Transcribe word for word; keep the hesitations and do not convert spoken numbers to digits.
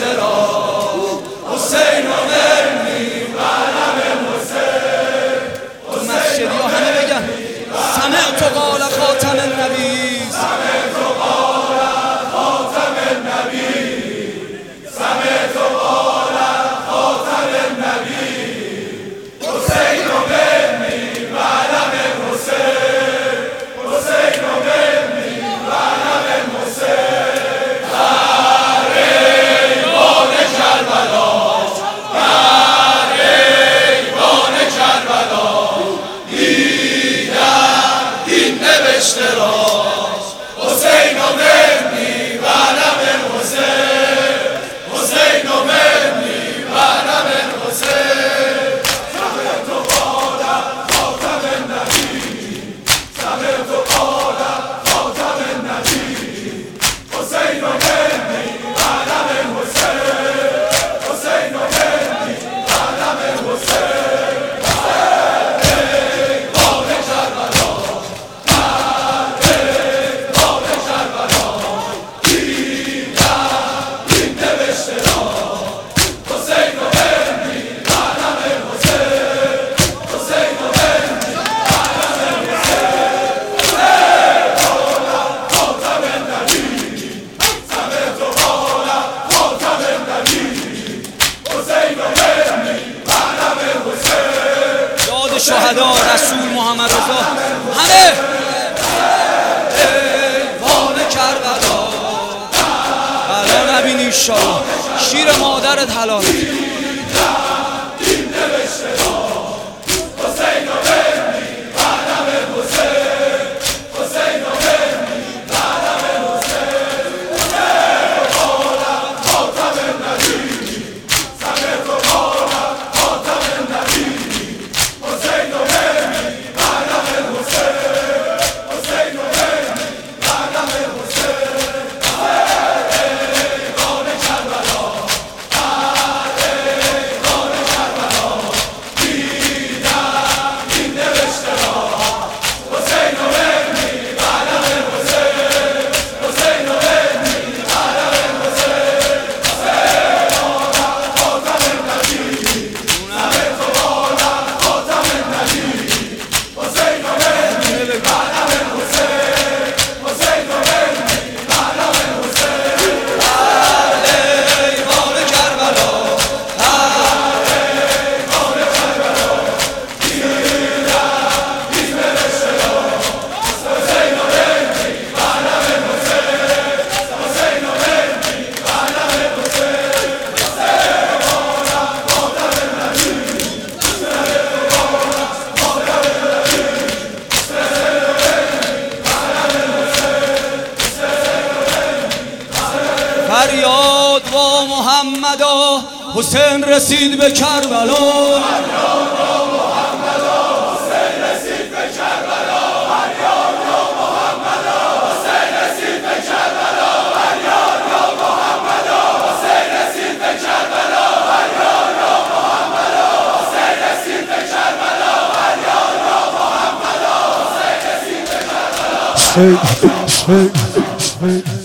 نوشته را حسین و مرمی قلم حسین. تو مسجدی ها همه بگن سمعت قال خاتم النبی، سمعت قال خاتم النبی، سمعت قال خاتم النبی. حسین و مرمی قلم حسین، حسین و مرمی قلم حسین. حسین و مرمی قلم حسین، حسین و مرمی قلم حسین. سمعت قال خاتم النبی، سمعت قال خاتم النبی. حسین و مرمی قلم حسین، حسین و مرمی قلم حسین. شهدا رسول محمد رضا همه ایوان کربلا. بلا نبینی انشالله شیر مادرت حلال. فریاد با محمد و حسین رسید به کربلا. فریاد با محمد و حسین رسید به کربلا. فریاد با محمد و حسین رسید به کربلا. فریاد با محمد و حسین رسید به کربلا. فریاد با محمد و حسین رسید به کربلا. فریاد با محمد و حسین رسید به کربلا.